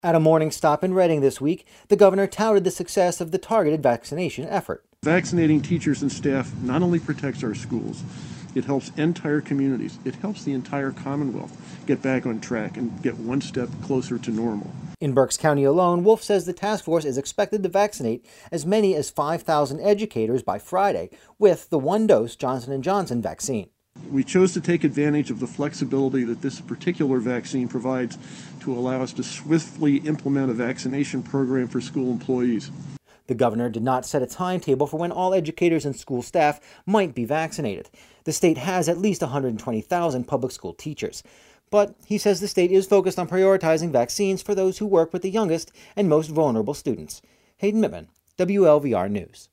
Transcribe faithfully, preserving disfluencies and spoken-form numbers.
At a morning stop in Reading this week, the governor touted the success of the targeted vaccination effort. Vaccinating teachers and staff not only protects our schools, it helps entire communities. It helps the entire Commonwealth get back on track and get one step closer to normal. In Berks County alone, Wolf says the task force is expected to vaccinate as many as five thousand educators by Friday with the one-dose Johnson and Johnson vaccine. We chose to take advantage of the flexibility that this particular vaccine provides to allow us to swiftly implement a vaccination program for school employees. The governor did not set a timetable for when all educators and school staff might be vaccinated. The state has at least one hundred twenty thousand public school teachers. But he says the state is focused on prioritizing vaccines for those who work with the youngest and most vulnerable students. Hayden Mittman, W L V R News.